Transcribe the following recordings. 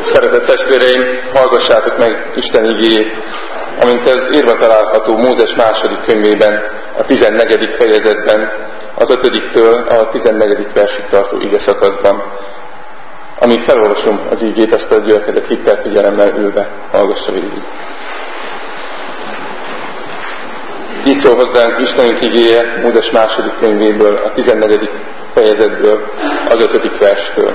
Szeretett testvéreim, hallgassátok meg Isten igéjét, amint ez írva található Mózes második könyvében, a 14. fejezetben, az 5-től a 14. versig tartó igeszakaszban. Amíg felolvasom az igét, ezt a gyülekezet hittel figyelemmel ülve hallgassa végig. Így szól hozzánk Istenünk igéje Mózes második könyvéből, a 14. fejezetből, az 5. verstől.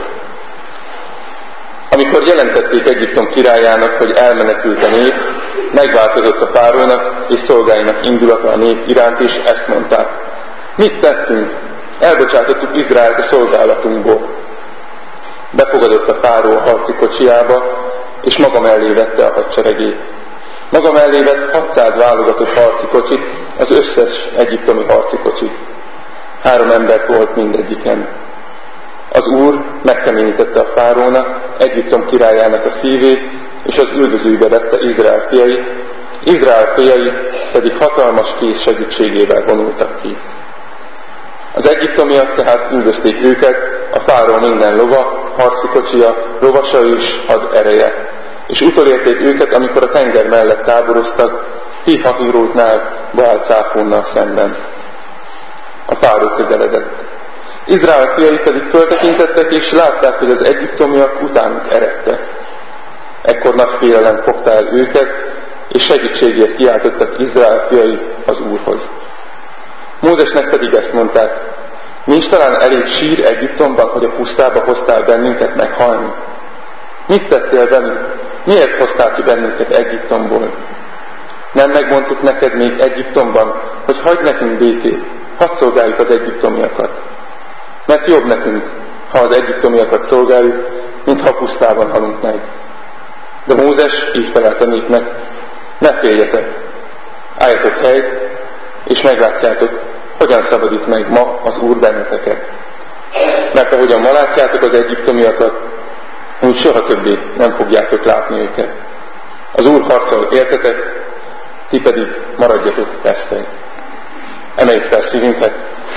Amikor jelentették Egyiptom királyának, hogy elmenekült a nép, megváltozott a fáraónak és szolgáinak indulata a nép iránt, és ezt mondták: mit tettünk? Elbocsátottuk Izraelt a szolgálatunkból. Befogadott a fáraó a harci kocsiába, és maga mellé vette a hadseregét. Maga mellé vett 600 válogatott harci kocsit, az összes egyiptomi harci kocsit. 3 ember volt mindegyiken. Az Úr megkeményítette a fáraónak, Egyiptom királyának a szívét, és az üldözőbe vette Izrael fiait, Izrael fiai pedig hatalmas kéz segítségével vonultak ki. Az egyiptomiak tehát üldözték őket, a fáraó minden lova, harci kocsia, lovasa és hadereje, és utolérték őket, amikor a tenger mellett táboroztak, Pi-hahirótnál, Baál-cáfónnal szemben. A fáraó közeledett. Izrael fiai pedig föltekintettek, és látták, hogy az egyiptomiak utánuk eredtek. Ekkor nagy félelem fogta el őket, és segítségért kiáltottak Izrael fiai az Úrhoz. Mózesnek pedig ezt mondták: nincs talán elég sír Egyiptomban, hogy a pusztába hoztál bennünket meghalni? Mit tettél velünk? Miért hoztál ki bennünket Egyiptomból? Nem megmondtuk neked még Egyiptomban, hogy hagyd nekünk békét, hadd szolgáljuk az egyiptomiakat. Mert jobb nekünk, ha az egyiptomiakat szolgáljuk, mint ha pusztában halunk meg. De Mózes így felelt a népnek: ne féljetek, álljatok helyt, és meglátjátok, hogyan szabadít meg ma az Úr benneteket. Mert ahogyan ma látjátok az egyiptomiakat, úgy soha többé nem fogjátok látni őket. Az Úr harcol értetek, ti pedig maradjatok veszteg. Emeljük fel szívünket,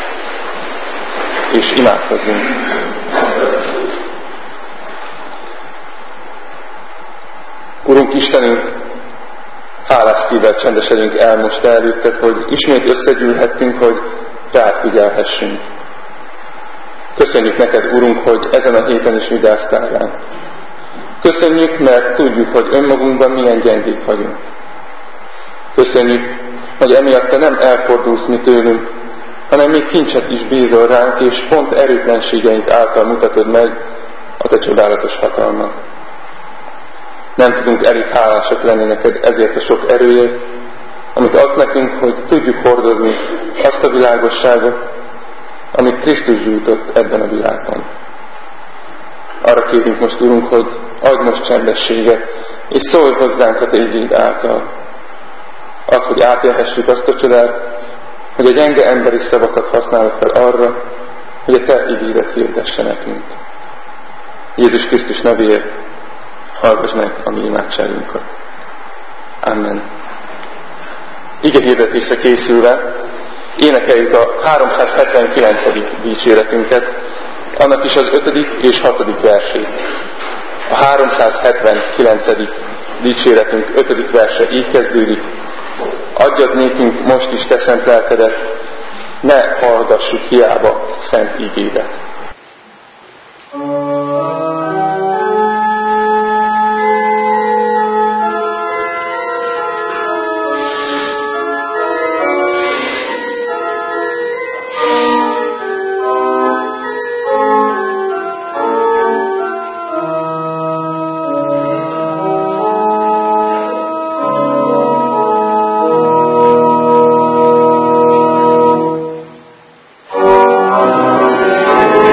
és imádkozzunk. Urunk Istenünk, hálás szívvel csendesedünk el most előtted, hogy ismét összegyűlhettünk, hogy rád figyelhessünk. Köszönjük neked, Urunk, hogy ezen a héten is vigyáztál ránk. Köszönjük, mert tudjuk, hogy önmagunkban milyen gyengék vagyunk. Köszönjük, hogy emiatt te nem elfordulsz mi tőlünk, hanem még kincset is bízol ránk, és pont erőtlenségeink által mutatod meg a te csodálatos hatalmat. Nem tudunk elég hálásak lenni neked ezért a sok erőért, amit adsz nekünk, hogy tudjuk hordozni azt a világosságot, amit Krisztus gyújtott ebben a világban. Arra kérünk most, Urunk, hogy adj most csendességet, és szólj hozzánk a te igéd által. Add, hogy átélhessük azt a csodát, hogy a gyenge emberi szavakat használod fel arra, hogy a te igédet hirdesse nekünk. Jézus Krisztus nevéért hallgass meg a mi imádságunkat. Amen. Ige hirdetésre készülve énekeljük a 379. dicséretünket, annak is az 5. és 6. versét. A 379. dicséretünk 5. verse így kezdődik: adjad nékünk most is te szent lelkedet, ne hallgassuk hiába szent igédet. Oh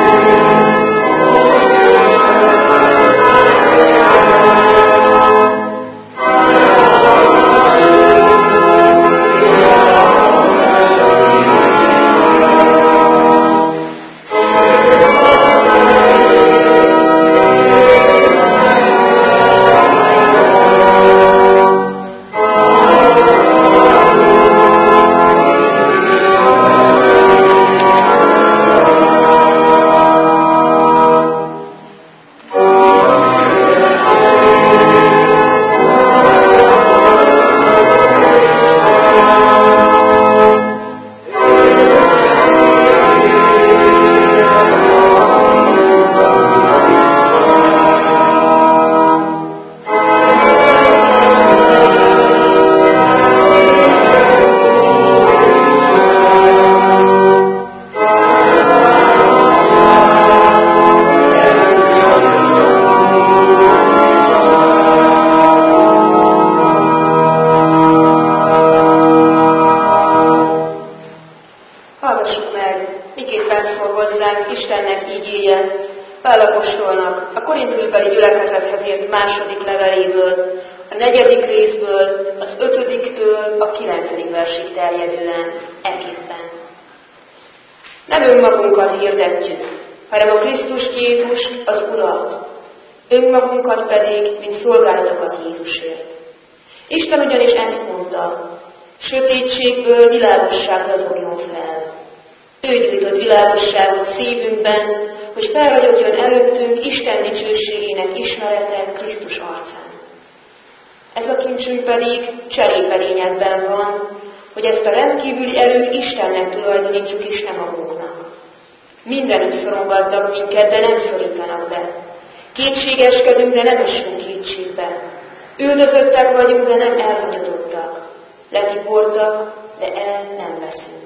azért második leveléből, a 4. részből, az 5-től a 9. versig terjedően eképpen. Nem önmagunkat hirdetjük, hanem a Krisztus Jézus az Urat, önmagunkat pedig, mint szolgálatokat Jézusért. Isten ugyanis ezt mondta, sötétségből világosságra dobjon fel. Ő gyújtott világosságot szívünkben, hogy felragyogjon előttünk Isten dicsőségének ismerete Krisztus arcán. Ez a kincsünk pedig cserépedényekben van, hogy ezt a rendkívüli erőt Istennek tulajdonítsuk is, nem magunknak. Mindenütt szorongatnak minket, de nem szorítanak be. Kétségeskedünk, de nem esünk kétségbe. Üldözöttek vagyunk, de nem elhagyatottak. Letiportak, de el nem veszünk.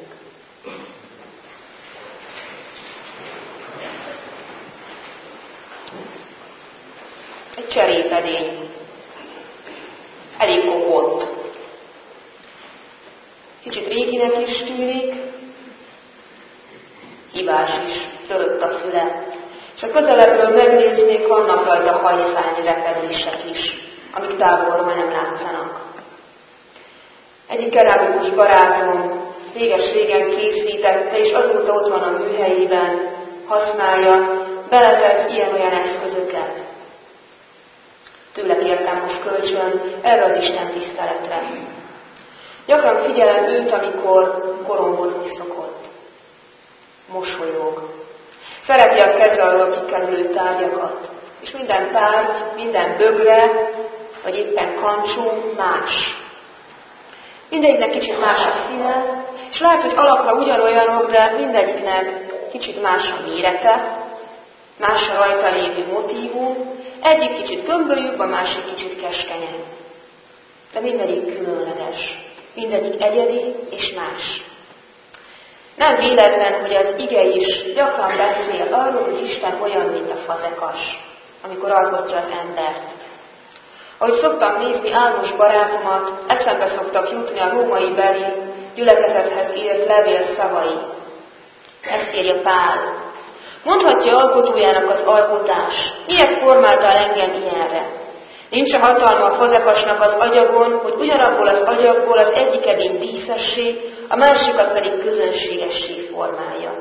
Egy cserépedény. Elég kopott. Kicsit réginek is tűnik, hibás is, törött a füle. És a közelebbről megnéznék, vannak rajta hajszálnyi repedések is, amik távolról nem látszanak. Egyik kerámikus barátom réges-régen készítette, és azóta ott van a műhelyében, használja, beletesz ilyen-olyan eszközöket. Tőle kértem most kölcsön erre az Isten tiszteletre. Gyakran figyelem őt, amikor korombozni szokott. Mosolyog. Szereti a keze alól kikerülő tárgyakat. És minden tárgy, minden bögre, vagy éppen kancsó más. Mindegyiknek kicsit más a színe, és lehet, hogy alapra ugyanolyanok, de mindegyiknek kicsit más a mérete, más a rajta lévő motívum, egyik kicsit gömbölyűbb, a másik kicsit keskenyebb. De mindegyik különleges, mindegyik egyedi és más. Nem véletlen, hogy az ige is gyakran beszél arról, hogy Isten olyan, mint a fazekas, amikor alkotja az embert. Ahogy szoktam nézni Álmos barátomat, eszembe szoktak jutni a római beli gyülekezethez írt levél szavai. Ezt írja Pál. Mondhatja alkotójának az alkotás, miért formáltál engem ilyenre? Nincs a hatalma a fazekasnak az agyagon, hogy ugyanabból az agyagból az egyik edény díszessé, a másikat pedig közönségessé formálja.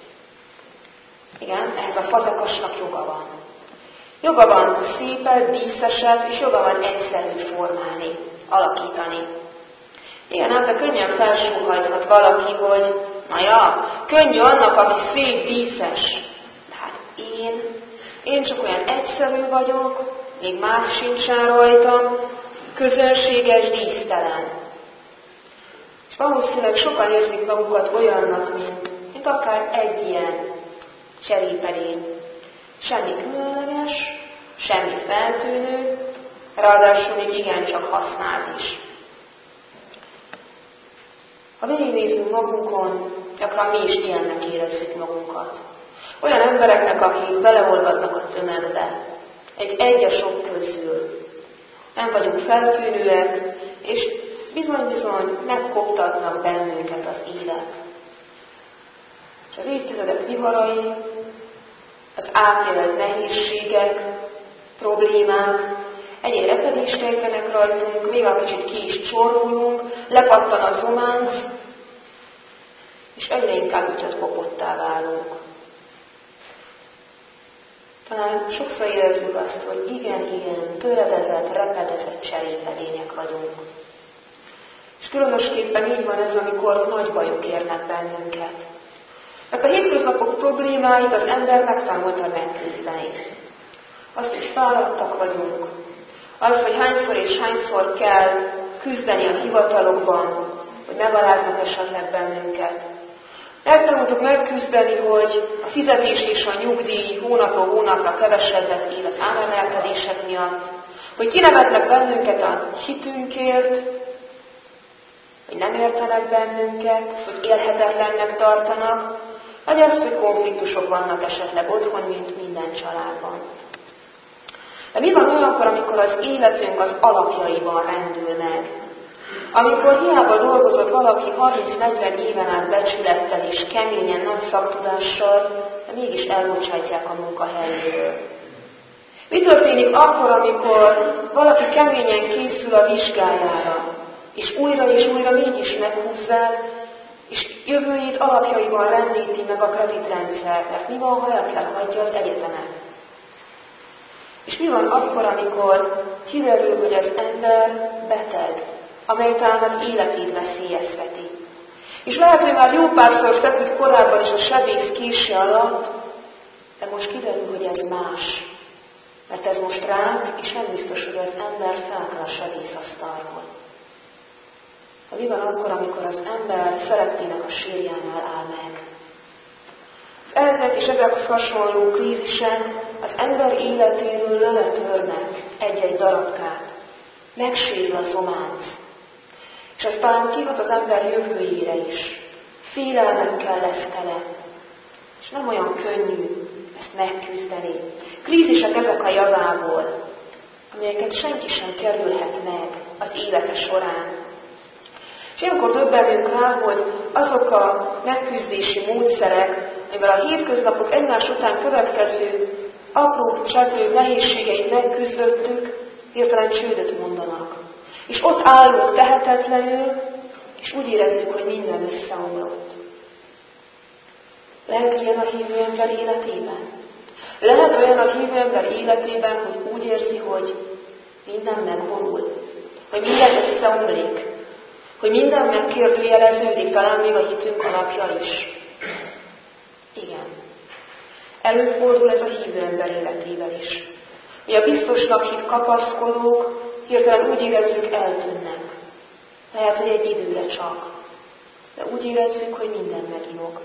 Igen, ehhez a fazekasnak joga van. Joga van szépet, díszesebb, és joga van egyszerűt formálni, alakítani. Igen, hát a könnyen felsóhajthat valaki, hogy na ja, könnyű annak, aki szép, díszes. De hát én csak olyan egyszerű vagyok, még más sincsen rajtam, közönséges, dísztelen. És valószínűleg sokan érzik magukat olyannak, mint akár egy ilyen cserépedény. Semmi különleges, semmi feltűnő, ráadásul még igencsak használt is. Ha végignézünk magunkon, gyakran mi is ilyennek érezzük magunkat. Olyan embereknek, akik beleolvadnak a tömegbe, egy a sok közül. Nem vagyunk feltűnőek, és bizony-bizony megkoptatnak bennünket az élet. És az évtizedek viharai, az átélt nehézségek, problémák, egyéb repedést ejtenek rajtunk, még a kicsit ki is csorbulunk, lepattan a zománc, és egyre inkább ütött kopottá válunk. Talán sokszor érezzük azt, hogy igen, töredezett, repedezett cserépedények vagyunk. És különösképpen így van ez, amikor nagy bajok érnek bennünket. Mert a hétköznapok problémáit az ember megtanulta megküzdeni. Azt, hogy fáradtak vagyunk, az, hogy hányszor és hányszor kell küzdeni a hivatalokban, hogy megaláznak esetleg bennünket. Megtanultuk megküzdeni, hogy a fizetés és a nyugdíj hónapról hónapra kevesebbet él az áremelkedések miatt, hogy kinevetnek bennünket a hitünkért, hogy nem értenek bennünket, hogy élhetetlennek tartanak, vagy azt, hogy konfliktusok vannak esetleg otthon, mint minden családban. De mi van olyankor, amikor az életünk az alapjaiban rendül meg? Amikor hiába dolgozott valaki 30-40 éven át becsülettel és keményen, nagy szaktudással, de mégis elbocsátják a munkahelyéről. Mi történik akkor, amikor valaki keményen készül a vizsgájára, és újra mégis meghúzzák, és jövőjét alapjaiban rendíti meg a kreditrendszernek? Mi van, ha el kell hagyja az egyetemet? És mi van akkor, amikor kiderül, hogy az ember beteg, amely talán az életét veszélyezteti? És lehet, hogy már jó párszor feküdt korábban is a sebész kése alatt, de most kiderül, hogy ez más. Mert ez most ránk, és nem biztos, hogy az ember felkel a sebészasztalról. De mi van akkor, amikor az ember szerettének a sírjánál áll meg? Az ezek és ezekhez hasonló krízisek az ember életéről leletörnek egy-egy darabkát. Megsérül az ománc. És az talán kihat az ember jövőjére is. Félelmekkel lesz tele. És nem olyan könnyű ezt megküzdeni. Krízisek ezek a javából, amelyeket senki sem kerülhet meg az élete során. És ilyenkor döbbenünk rá, hogy azok a megküzdési módszerek, amivel a hétköznapok egymás után következő apró cseprő nehézségeit megküzdöttük, hirtelen csődöt mondanak. És ott állunk tehetetlenül, és úgy érezzük, hogy minden összeomlott. Lehet ilyen a hívő ember életében? Lehet olyan a hívő ember életében, hogy úgy érzi, hogy minden megvonul, hogy minden összeomlik, hogy minden megkérdőjeleződik, talán még a hitünk alapja is. Igen. Előfordul ez a hívő ember életében is. Mi a biztosnak hit kapaszkodók hirtelen úgy érezzük, eltűnnek. Lehet, hogy egy időre csak. De úgy érezzük, hogy minden meginog.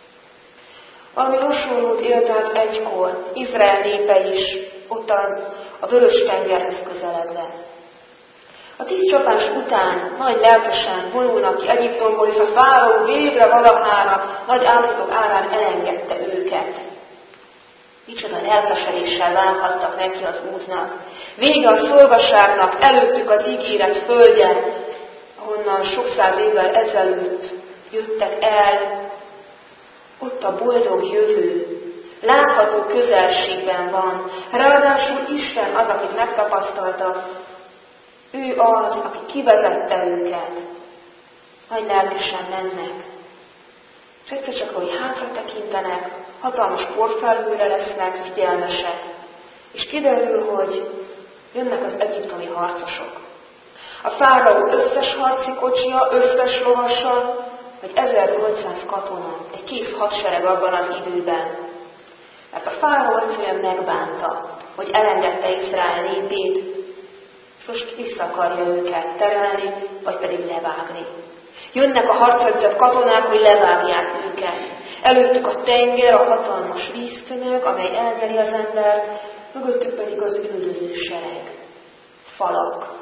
Valami hasonlót élt át egykor Izrael népe is, ott a Vörös-tengerhez közeledve. A 10 csapás után nagy lelkesen vonulnak ki Egyiptomból, és a fáraó végre valahára nagy áldozatok árán elengedte őket. Micsoda lelkesedéssel válhattak neki az útnak. Vége a szolgaságnak, előttük az ígéret földje, ahonnan sok száz évvel ezelőtt jöttek el. Ott a boldog jövő, látható közelségben van. Ráadásul Isten az, akit megtapasztalta. Ő az, aki kivezette őket. Nagy lelkesen mennek. És egyszer csak, ahogy hátra tekintenek, hatalmas porfelhőre lesznek, és gyelmesek. És kiderül, hogy jönnek az egyiptomi harcosok. A fáraó összes harci kocsia, összes lovasa, vagy 1800 katona, egy kész hadsereg abban az időben. Mert a fáraó egyszerűen megbánta, hogy elengedte Izrael népét, és most vissza akarja őket terelni, vagy pedig levágni. Jönnek a harcedzett katonák, hogy levágják őket. Előttük a tenger, a hatalmas víztömeg, amely elnyeli az embert, mögöttük pedig az üldöző sereg. Falak.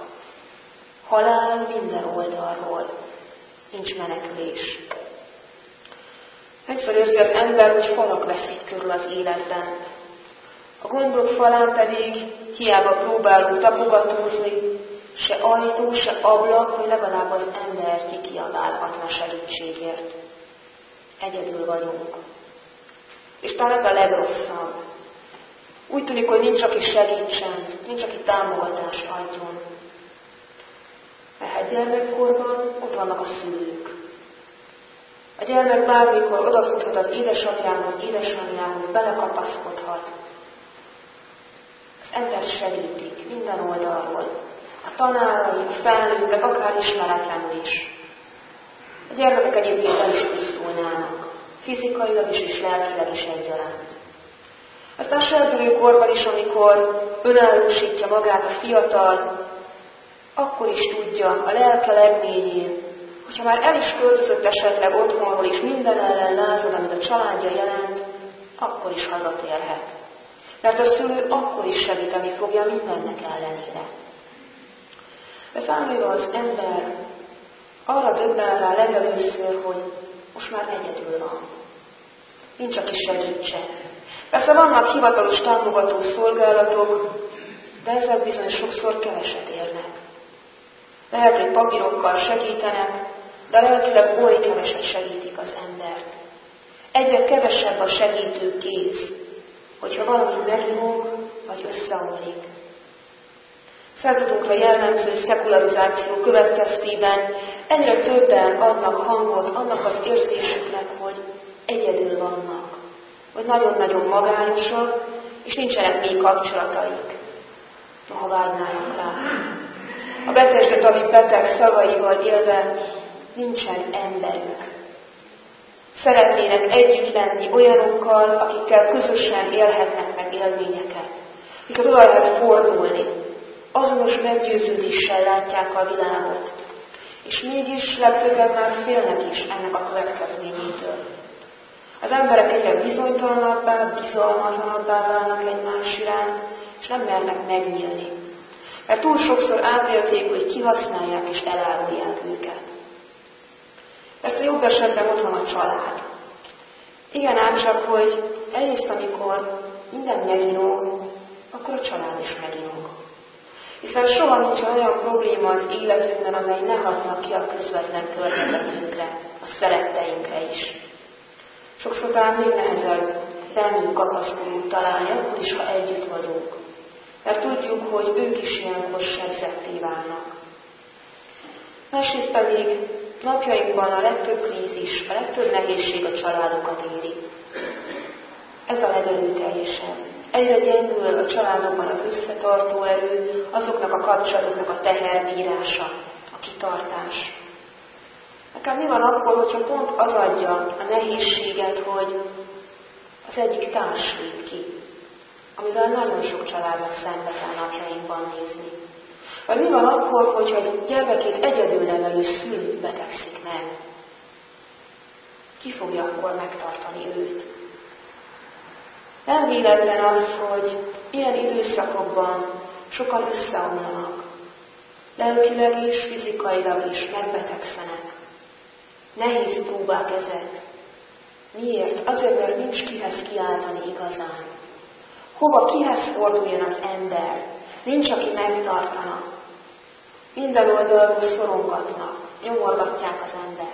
Halál minden oldalról. Nincs menekülés. Egyszer érzi az ember, hogy falak veszik körül az életben. A gondok falán pedig hiába próbálunk tapogatózni, se ajtó, se ablak, hogy legalább az ember kikiabálhatna segítségért. Egyedül vagyunk. És talán ez a legrosszabb. Úgy tűnik, hogy nincs, aki segítsen, nincs, aki támogatást adjon. Mert gyermekkorban ott vannak a szülők. A gyermek bármikor odafuthat az édesanyjához, belekapaszkodhat. Az ember segítik minden oldalról. A tanárai, a felnőttek, akár ismeretlenül is. A gyermekek egyébként el is pusztulnának. Fizikailag is és lelkileg is egyaránt. Aztán serdülőkorban is, amikor önállósítja magát a fiatal, akkor is tudja a lelke legmélyén, hogyha már el is költözött esetleg otthonról, és minden ellen lázad, amit a családja jelent, akkor is hazatérhet. Mert a szülő akkor is segíteni fogja mindennek ellenére. De felnőve az ember arra döbben rá legelőször, hogy most már egyedül van. Nincs, aki segítse. Persze vannak hivatalos támogató szolgálatok, de ezek bizony sokszor keveset érnek. Lehet, hogy papírokkal segítenek, de lelkileg oly keveset segítik az embert. Egyre kevesebb a segítő kéz, hogyha valami meginog, vagy összeomlik. Századunkra jellemző szekularizáció következtében egyre többen adnak hangot annak az érzésüknek, hogy egyedül vannak, vagy nagyon-nagyon magányosak, és nincsenek mély kapcsolataik, noha vágynának rá. A Betesda David beteg szavaival élve nincsen emberük. Szeretnének együtt lenni olyanokkal, akikkel közösen élhetnek meg élményeket, akiket oda lehet fordulni, azonos meggyőződéssel látják a világot, és mégis legtöbben már félnek is ennek a következményétől. Az emberek egyre bizonytalanabbá, bizalmatlanabbá válnak egymás iránt, és nem mernek megnyílni, mert túl sokszor átélték, hogy kihasználják és elárulják őket. Persze jobb esetben ott van a család. Igen, ám csak, hogy egyrészt, amikor minden meginog, akkor a család is meginog. Hiszen soha nincs olyan probléma az életünkben, amely ne hatnak ki a közvetlen környezetünkre, a szeretteinkre is. Sokszor talán még nehezebb bennünk kapaszkodót találni, akkor is, ha együtt vagyunk. Mert tudjuk, hogy ők is ilyenkor sebzetté válnak. Másrészt pedig napjainkban a legtöbb krízis, a legtöbb nehézség a családokat éri. Ez a legerőteljesebb. Egyre gyengül a családokban az összetartó erő, azoknak a kapcsolatoknak a teherbírása, a kitartás. Akár mi van akkor, hogyha pont az adja a nehézséget, hogy az egyik társ lép ki, amivel nagyon sok családnak szembe kell napjainkban nézni. Vagy mi van akkor, hogyha egy gyermekét egyedül nevelő szülő betegszik meg? Ki fogja akkor megtartani őt? Nem véletlen az, hogy ilyen időszakokban sokan összeomlanak. Lelkileg és fizikailag is megbetegszenek. Nehéz próbák ezek. Miért? Azért, mert nincs kihez kiáltani igazán. Hova, kihez forduljon az ember? Nincs, aki megtartana. Minden oldalról szorongatnak, nyomorgatják az embert.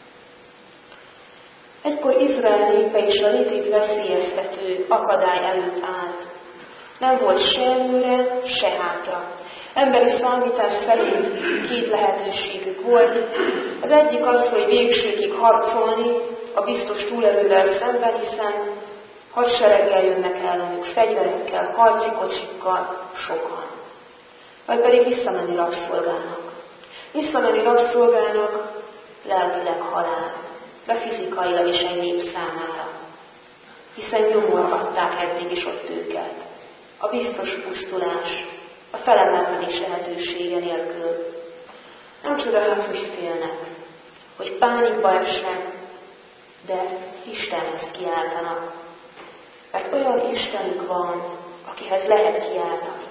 Egykor Izrael népe is a létét veszélyeztető akadály előtt állt. Nem volt se előre, se hátra. Emberi számítás szerint két lehetőségük volt. Az egyik az, hogy végsőkig harcolni a biztos túlelővel szemben, hiszen hadsereggel jönnek ellenük, fegyverekkel, harci kocsikkal, sokan. Vagy pedig visszamenni rabszolgának. Visszamenni rabszolgának lelkileg halál, de fizikailag is egy nép számára. Hiszen nyomorgatták eddig is ott őket. A biztos pusztulás, a felemelkedés lehetősége nélkül. Nem csodálhat, hogy félnek, hogy pánikba esnek, de Istenhez kiáltanak. Mert olyan Istenük van, akihez lehet kiáltani.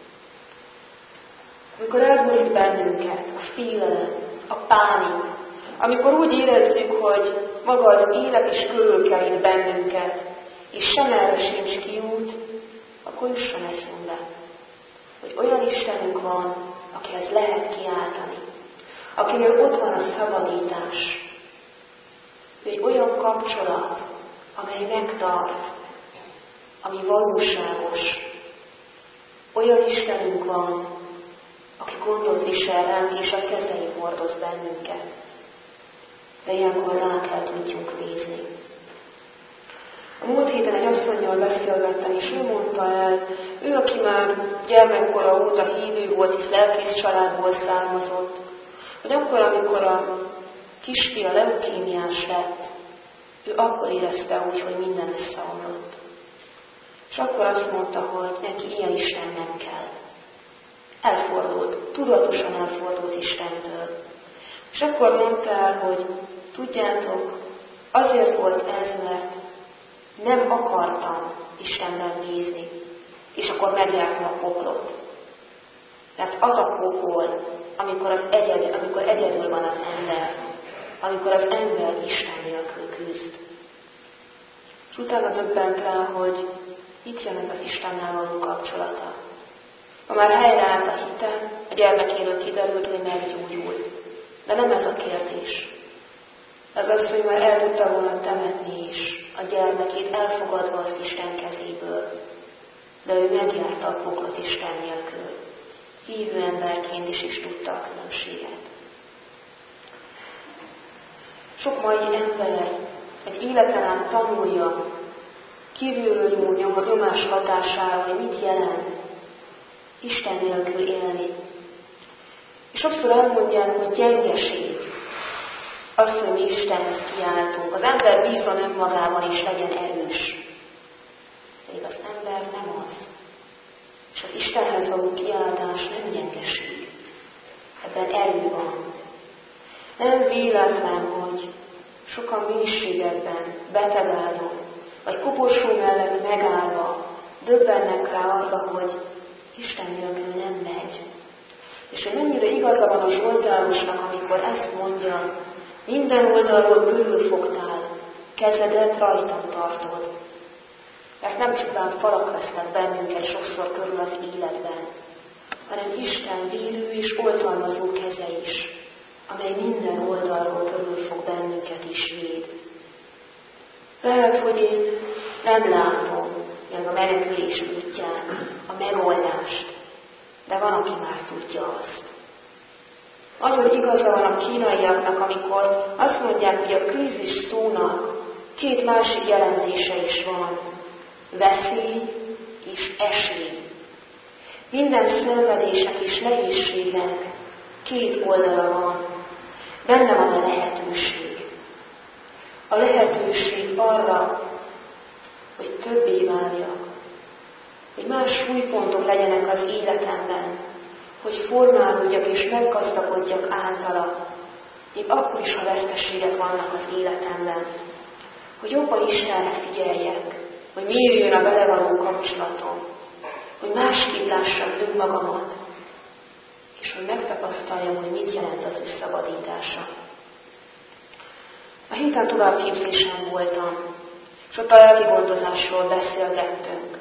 Amikor elborít bennünket a félelem, a pánik, amikor úgy érezzük, hogy maga az élet is körülkerít bennünket, és sem erre sincs kiút, akkor jusson eszünkbe, hogy olyan Istenünk van, akihez lehet kiáltani, akinél ott van a szabadítás. Ő egy olyan kapcsolat, amely megtart, ami valóságos. Olyan Istenünk van, aki gondot visel ránk, és a kezei hordoz bennünket. De ilyenkor rá kell tudjunk nézni. A múlt héten egy asszonnyal beszélgettem, és ő mondta el, ő, aki már gyermekkora óta hívő volt, hisz lelkész családból származott, hogy akkor, amikor a kisfia leukémiás lett, ő akkor érezte úgy, hogy minden összeomlott. És akkor azt mondta, hogy neki ilyen Isten nem kell. Elfordult, tudatosan elfordult Istentől. És akkor mondta el, hogy tudjátok, azért volt ez, mert nem akartam Istenben nézni, és akkor megjártam a poklot. Mert az a pokol, amikor egyedül van az ember, amikor az ember Isten nélkül küzd. És utána döbbent rá, hogy itt jön az Istennel való kapcsolata. Ha már helyreállt a hite, a gyermekéről kiderült, hogy meggyógyult. De nem ez a kérdés. Az az, hogy már el tudta volna temetni is a gyermekét, elfogadva azt Isten kezéből. de ő megjárta a poklot Isten nélkül. Hívő emberként is tudta a különbséget. Sok mai ember egy életen át tanulja, kívülről nyomás hatására, hogy mit jelent Isten nélkül élni. És sokszor elmondják, hogy gyengeség az, hogy mi Istenhez kiáltunk. Az ember bízon önmagában és legyen erős. Pedig az ember nem az. És az Istenhez való kiáltás nem gyengeség. Ebben erő van. Nem véletlen, hogy sokan mélységekben, betegálljon, vagy koporsó mellett megállva döbbennek rá arra, hogy Isten nélkül nem megy. És hogy mennyire igaza van a Zsoltárosnak, amikor ezt mondja, minden oldalról körülfogtál, kezedet rajtam tartod. Mert nem csupán falak vesznek bennünket sokszor körül az életben, hanem Isten védő és oltalmazó keze is, amely minden oldalról körülfog bennünket is véd. Lehet, hogy én nem látom meg a menekülés útján a megoldást, de van, aki már tudja azt. Nagyon igaza van a kínaiaknak, amikor azt mondják, hogy a krízis szónak két másik jelentése is van. Veszély és esély. Minden szenvedések és nehézségnek két oldala van. Benne van a lehetőség. A lehetőség arra, hogy többé váljak, hogy más súlypontok legyenek az életemben, hogy formálódjak és meggazdagodjak általa, még akkor is, ha veszteségek vannak az életemben, hogy jobban Istenre figyeljek, hogy mélyüljön a vele való kapcsolatom, hogy másképp lássam önmagamat, és hogy megtapasztaljam, hogy mit jelent az ő szabadítása. A héten továbbképzésen voltam, és ott a lelki gondozásról beszélgettünk.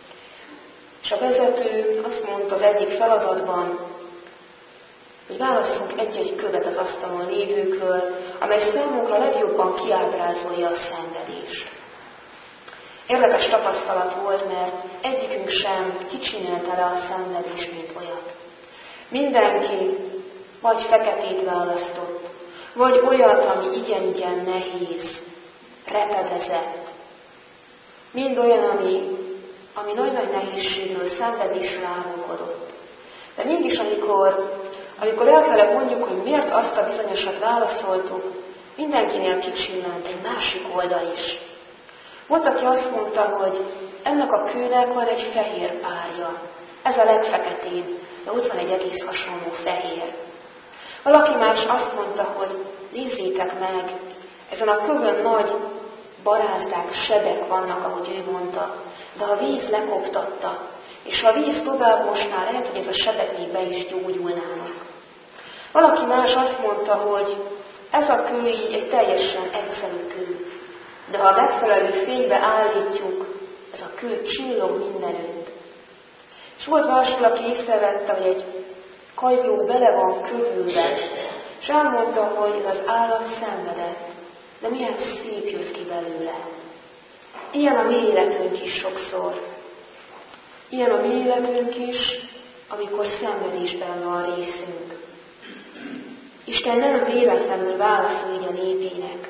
És a vezető azt mondta az egyik feladatban, hogy válasszunk egy-egy követ az asztalon lévőkről, amely számunkra legjobban kiábrázolja a szenvedést. Érdekes tapasztalat volt, mert egyikünk sem kicsinyelte le a szenvedést, mint olyat. Mindenki vagy feketét választott, vagy olyat, ami igen-igen nehéz, repedezett. Mind olyan, ami nagy-nagy nehézségről, szenvedésről árulkodott. De mégis, amikor elfelé mondjuk, hogy miért azt a bizonyosat válaszoltuk, mindenkinél kicsillant egy másik oldal is. Volt, aki azt mondta, hogy ennek a kőnek van egy fehér párja. Ez a legfeketébb, de ott van egy egész hasonló fehér. Valaki más azt mondta, hogy nézzétek meg, ezen a kövön nagy barázdák, sebek vannak, ahogy ő mondta, de a víz lekoptatta, és ha a víz tovább mosná, lehet, hogy ez a sebek még be is gyógyulnának. Valaki más azt mondta, hogy ez a kő így egy teljesen egyszerű kő, de ha a megfelelő fénybe állítjuk, ez a kő csillog mindenütt. És volt máshol, aki észrevette, hogy egy kagyló bele van kövülve, és elmondta, hogy az állat szenvedett, de milyen szép jött ki belőle. Ilyen a mi életünk is sokszor. Ilyen a mi életünk is, amikor szenvedésben van részünk. Isten nem véletlenül válaszol így a népének.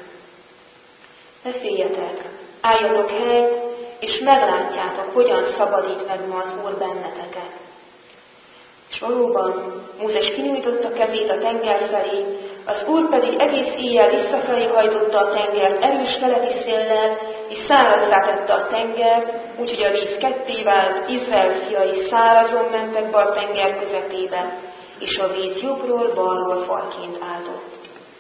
Ne féljetek, álljatok helyt, és meglátjátok, hogyan szabadít meg ma az Úr benneteket. És valóban Mózes kinyújtotta kezét a tenger felé, az Úr pedig egész éjjel visszafelé hajtotta a tengert erős keleti széllel, és szárazzá tette a tengert, úgyhogy a víz ketté vált, Izrael fiai szárazon mentek be a tenger közepébe, és a víz jobbról, balról falként álltott.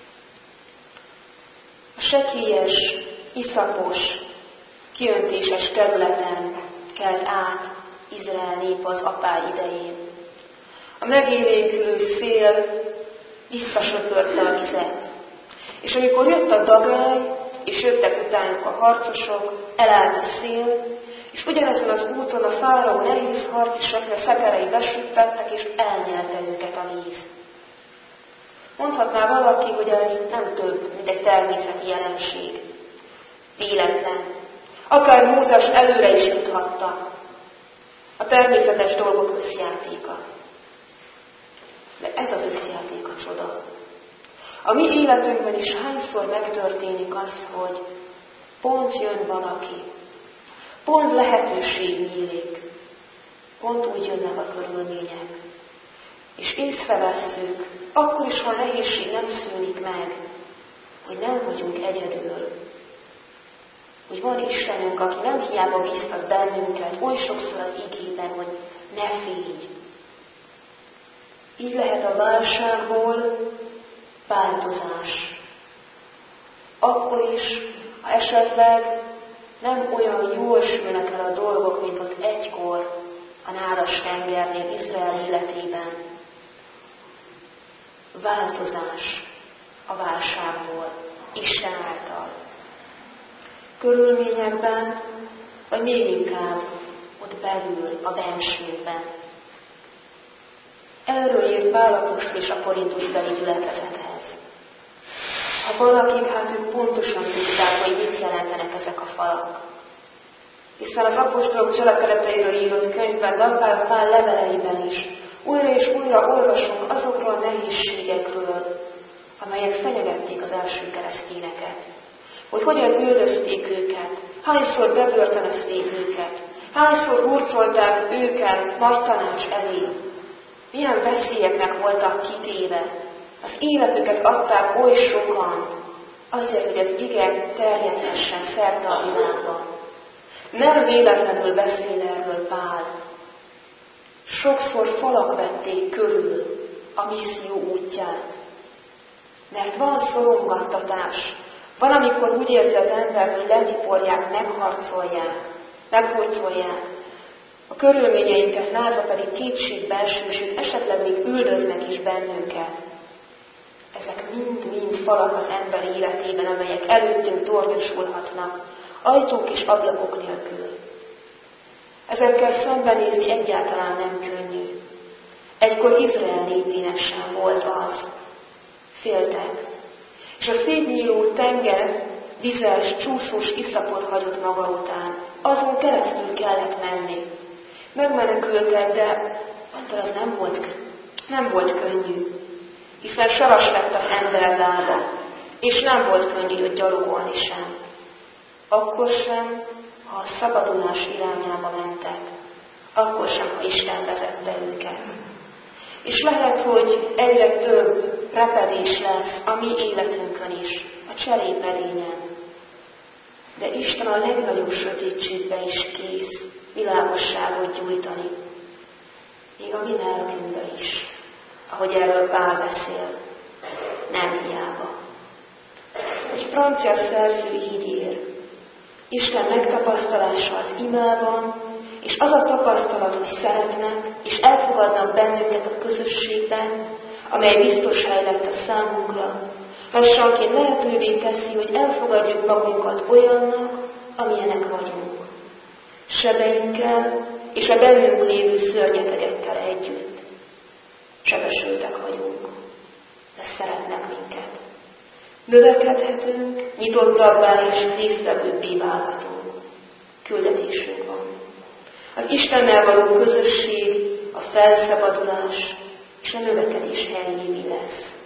A sekélyes, iszapos, kiöntéses területen kelt át Izrael nép az apály idején. A megélénkülő szél visszasöpörte a vizet. És amikor jött a dagály, és jöttek utánuk a harcosok, elállt a szél, és ugyanezen az úton a fáraó nehéz harcosokra szekerei besüppettek, és elnyelte őket a víz. Mondhatná valaki, hogy ez nem több, mint egy természeti jelenség. Véletlen. Akár Mózes előre is tudhatta. a természetes dolgok összjátéka. De ez az összjáték a csoda. A mi életünkben is hányszor megtörténik az, hogy pont jön valaki, pont lehetőség nyílik, pont úgy jönnek a körülmények, és észrevesszük, akkor is, ha a nehézség nem szűnik meg, hogy nem vagyunk egyedül, hogy van Istenünk, aki nem hiába bíztat bennünket, oly sokszor az igében, hogy ne félj. Így lehet a válságból változás. Akkor is, ha esetleg nem olyan jól sülnek el a dolgok, mint ott egykor a nádas tengernél Izrael életében. Változás a válságból, Isten által. Körülményekben, vagy még inkább ott belül, a bensőben. Erről írt Pál apostol és a korintusbeli gyülekezethez. Ha valakik, ők pontosan tudták, hogy mit jelentenek ezek a falak. Hiszen az apostolok cselekedeteiről írott könyvben, de Pál leveleiben is újra és újra olvasunk azokról a nehézségekről, amelyek fenyegették az első keresztényeket. Hogy hogyan üldözték őket, hányszor bebörtönözték őket, hányszor hurcolták őket nagy tanács elé, milyen veszélyeknek voltak kitéve, az életüket adták oly sokan, azért, hogy az ige terjedhessen szerte a világban. Nem véletlenül beszél erről Pál. Sokszor falak vették körül a misszió útját, mert van szorongattatás. Van, amikor úgy érzi az ember, hogy letiporják, meghurcolják. A körülményeinket látva pedig kétségbe eső, sőt esetleg még üldöznek is bennünket. Ezek mind-mind falak az ember életében, amelyek előttünk tornyosulhatnak, ajtók és ablakok nélkül. Ezekkel szembenézni egyáltalán nem könnyű. Egykor Izrael népének sem volt az. Féltek. És a szétnyíló tenger vizes, csúszós iszapot hagyott maga után. Azon keresztül kellett menni. Megmenekültek, de attól az nem volt könnyű. Hiszen saras lett az ember lába, és nem volt könnyű, hogy gyalogolni sem. Akkor sem, ha a szabadulás irányába mentek. Akkor sem, ha Isten vezette őket. És lehet, hogy egyre több repedés lesz a mi életünkön is, a cserépedényen. De Isten a legnagyobb sötétségbe is kész világosságot gyújtani. Még a mi lelkünkbe is, ahogy erről Pál beszél, nem hiába. Egy francia szerző így ír: Isten megtapasztalása az imában, és az a tapasztalat, hogy szeretnek, és elfogadnak bennünket a közösségben, amely biztos hely lett a számunkra, lassanként lehetővé teszi, hogy elfogadjuk magunkat olyannak, amilyenek vagyunk. Sebeinkkel és a bennünk lévő szörnyetegekkel együtt. Sebesültek vagyunk, de szeretnek minket. Növekedhetünk, nyitottabbá és résztvevőbbé válhatunk. Küldetésünk van. Az Istennel való közösség, a felszabadulás és a növekedés helyévé lesz.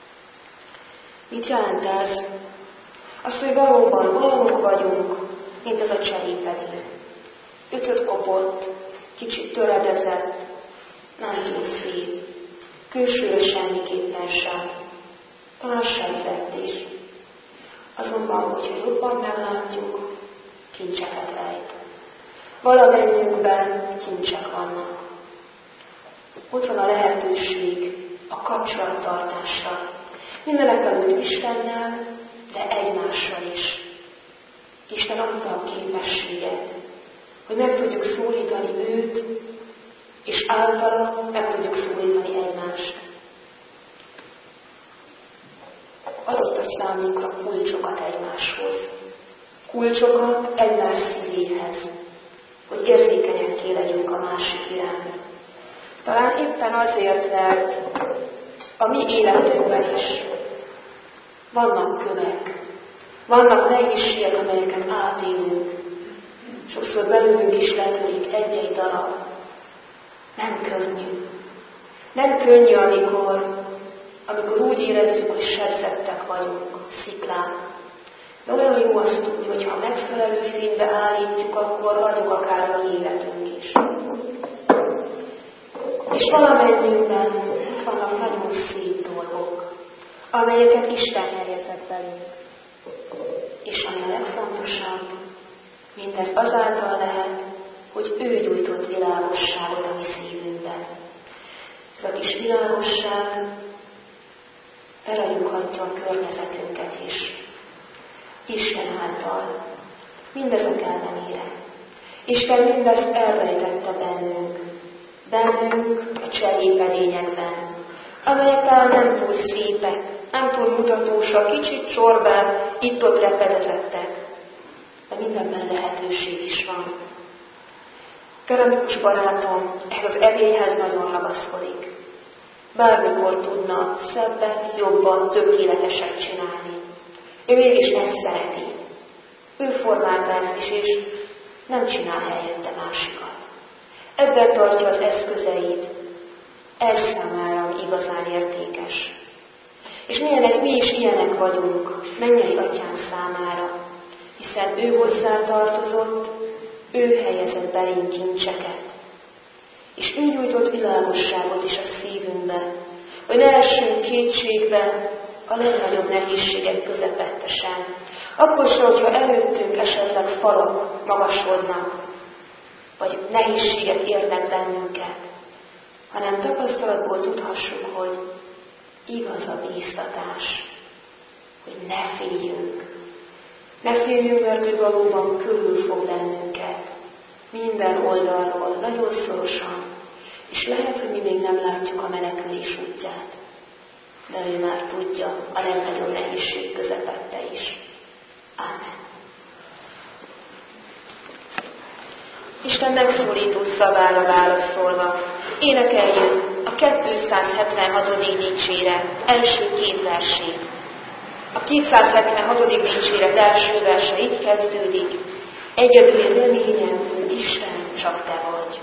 Mit jelent ez? Az, hogy valóban olyanok vagyunk, mint ez a cserépedény. Ötöt kopott, kicsit töredezett, nem túl szép, külsőre semmiképpen sem, talán sebzett is. Azonban, hogyha jobban meglátjuk, kincseket rejt. Valamennyiünkben kincsek vannak. Ott van a lehetőség a kapcsolattartásra. Mindenekelőtt Istennel, de egymással is. Isten adta a képességet, hogy meg tudjuk szólítani őt, és általa meg tudjuk szólítani egymást. Adott a számunkra kulcsokat egymáshoz. Kulcsokat egymás szívéhez, hogy érzékenyekké legyünk a másik iránt. Talán éppen azért, mert a mi életünkben is vannak kövek, vannak nehézségek, amelyeket átélünk. Sokszor belőlünk is letörik egy-egy darab, Nem könnyű. Nem könnyű, amikor úgy érezzük, hogy sebzettek vagyunk, sziklán. De olyan jó azt tudni, hogy ha megfelelő fénybe állítjuk, akkor adjuk akár a életünk is. És valamennyiünkben ott vannak nagyon szép dolgok, amelyeket Isten helyezett belünk. És ami a legfontosabb, mindez azáltal lehet, hogy ő gyújtott világosságot a mi szívünkben. Ez a kis világosság elragyoghatja a környezetünket is. Isten által, mindezek ellenére. Isten mindezt elrejtette bennünk a cserépedényekben, amelyek talán nem túl szépek, nem túl mutatósak, kicsit csorbán, itt-ott repedezettek, de mindenben lehetőség is van. Keramikus barátom ehhez az edényhez nagyon ragaszkodik. Bármikor tudna szebbet, jobban, tökéleteset csinálni. Ő mégis ezt szereti. Ő formálta ezt is, és nem csinál helyette másikat. Ebben tartja az eszközeit. Ez számára igazán értékes. És mi is ilyenek vagyunk, mennyei Atyánk számára, hiszen ő hozzá tartozott, ő helyezett belénk kincseket. És ő nyújtott világosságot is a szívünkbe, hogy ne essünk kétségbe a legnagyobb nehézségek közepettesen. Akkor sem, hogyha előttünk esetleg falak magasodnak, vagy nehézségek érnek bennünket, hanem tapasztalatból tudhassuk, hogy igaz a bíztatás, hogy ne féljünk. Ne féljünk, mert ő valóban körül fog bennünket, minden oldalról, nagyon szorosan, és lehet, hogy mi még nem látjuk a menekülés útját, de ő már tudja a legnagyobb nehézség közepette is. Ámen. Isten megszólító szavára válaszolva, énekeljük a 276. dicséret első két versét. A 276. dicséret első verse így kezdődik: egyedül reményem, Isten, csak te vagy.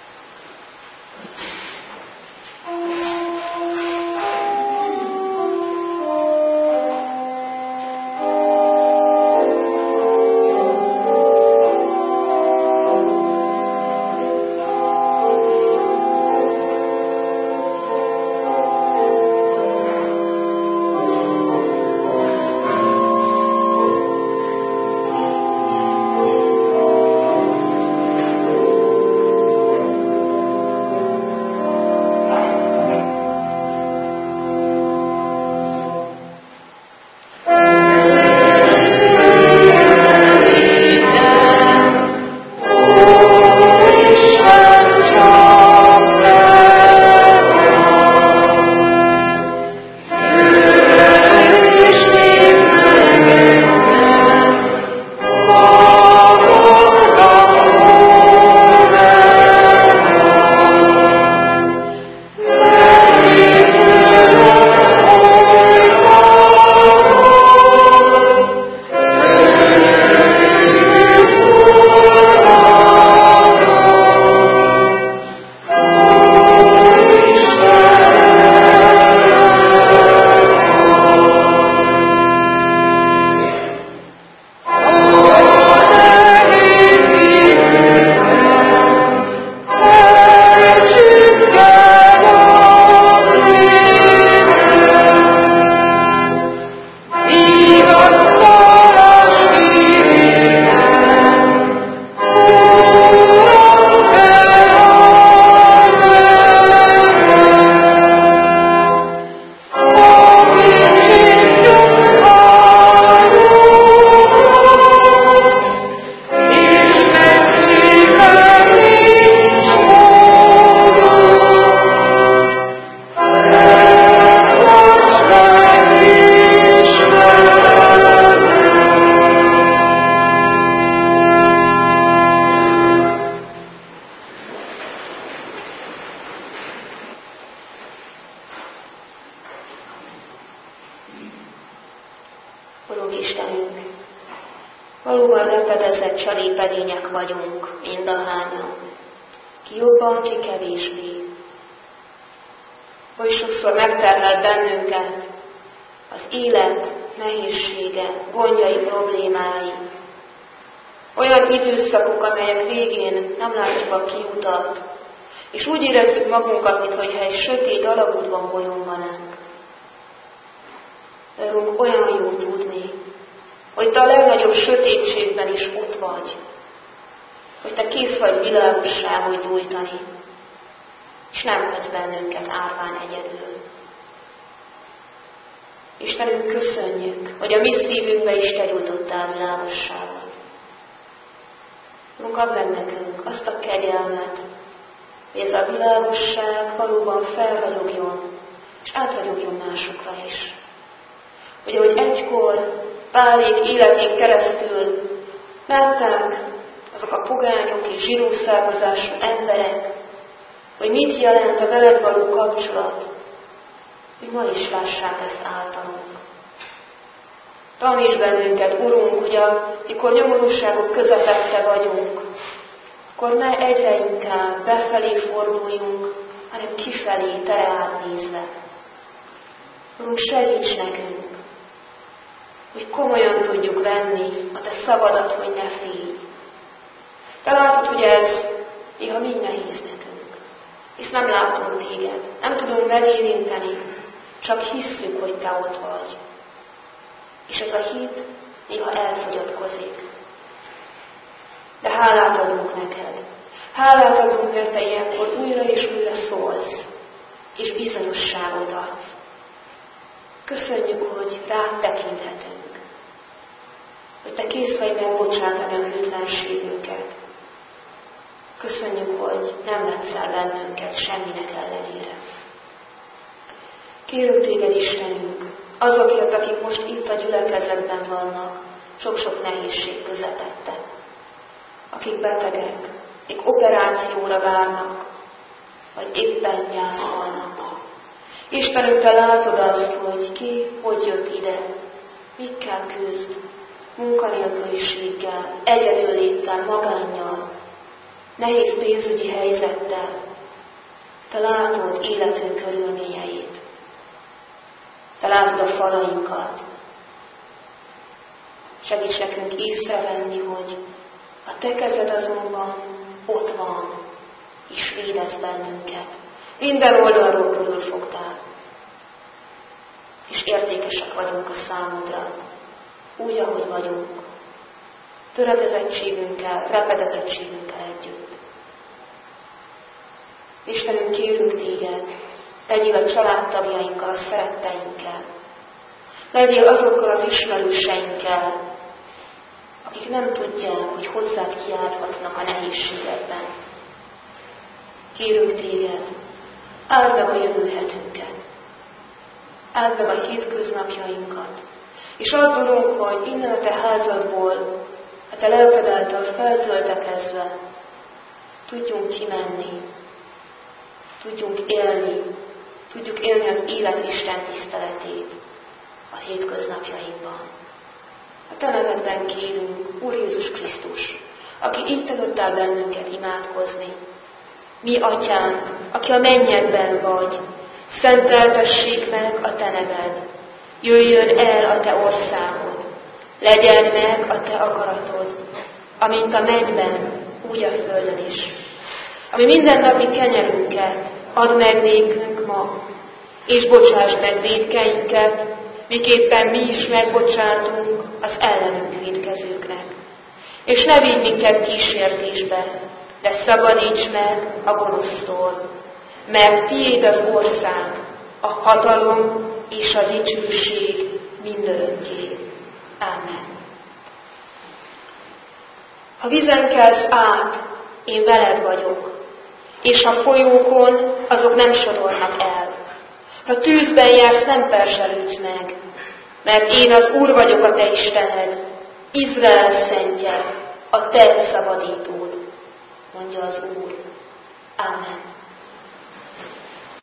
Urunk Istenünk, valóban repedezett cserépedények vagyunk mindahányan. ki jobban, ki kevésbé. Oly sokszor megterhel bennünket az élet nehézsége, gondjai, problémái. Olyan időszakok, amelyek végén nem látjuk a kiutat, és úgy érezzük magunkat, mintha egy sötét alagútban bolyonganánk. De Urunk, olyan jó tudni, hogy Te a legnagyobb sötétségben is ott vagy, hogy Te kész vagy világosságot gyújtani, és nem hagysz bennünket árván egyedül. Istenünk, köszönjük, hogy a mi szívünkbe is Te gyújtottál világosságot. Urunk, add meg nekünk azt a kegyelmet, hogy ez a világosság valóban felragyogjon, és átragyogjon másokra is. Hogy ahogy egykor Pálék életén keresztül látták azok a pogányok és zsidó származású emberek, hogy mit jelent a veled való kapcsolat, hogy ma is lássák ezt általunk. Taníts bennünket, Urunk, hogy amikor nyomorúságok közepette vagyunk, akkor ne egyre inkább befelé forduljunk, hanem kifelé, Te rád nézve. Urunk, segíts nekünk, hogy komolyan tudjuk venni a Te szavadat, hogy ne félj. Te látod, hogy ez néha mind nehéz nekünk, hisz nem látunk Téged, nem tudunk megérinteni, csak hisszük, hogy Te ott vagy. És ez a hit néha elfogyatkozik. De hálát adunk neked. Hálát adunk, mert Te ilyenkor újra és újra szólsz, és bizonyosságot adsz. Köszönjük, hogy rád tekinthetünk. Hogy Te kész vagy megbocsátani a hűtlenségünket. Köszönjük, hogy nem vetsz el bennünket semminek ellenére. Kérünk Téged, Istenünk, azokért, akik most itt a gyülekezetben vannak, sok-sok nehézség közepette. Akik betegek, akik operációra várnak, vagy éppen gyászolnak. Istenünk, Te látod azt, hogy ki hogy jött ide, mikkel küzd, munkanélküliséggel, egyedülléttel, magánnyal, nehéz pénzügyi helyzettel. Te látod életünk körülményeit. Te látod a falainkat. Segíts nekünk észrevenni, hogy a Te kezed azonban ott van, és védez bennünket. Minden oldalról körülfogtál. És értékesek vagyunk a számodra, úgy, ahogy vagyunk. Töredezettségünkkel, repedezettségünkkel együtt. Istenünk, kérünk Téged, legyél a családtagjainkkal, a szeretteinkkel. Legyél azokkal az ismerőseinkkel, akik nem tudják, hogy hozzád kiálthatnak a nehézségekben. Kérünk Téged, áld meg a jövőhetünket, áld meg a hétköznapjainkat, és add, Urunk, hogy innen a Te házadból, a Te lelked által feltöltekezve tudjunk kimenni, tudjuk élni az élet Isten tiszteletét a hétköznapjainkban. A Te nevedben kérünk, Úr Jézus Krisztus, aki itt tanítottál bennünket imádkozni. Mi, Atyánk, aki a mennyekben vagy, szenteltessék meg a Te neved, jöjjön el a Te országod, legyen meg a Te akaratod, amint a mennyben, úgy a földön is. Ami mindennapi kenyerünket add meg nékünk ma, és bocsásd meg vétkeinket, miképpen mi is megbocsátunk az ellenünk vétkezőknek. És ne vigy minket kísértésbe, de szabadíts meg a gonosztól, mert Tiéd az ország, a hatalom és a dicsőség mindörökké. Ámen. Ha vizen kelsz át, én veled vagyok, és ha folyókon, azok nem sodornak el. Ha tűzben jársz, nem perselődsz meg, mert én az Úr vagyok, a te Istened, Izrael szentje, a te szabadítód, mondja az Úr. Ámen.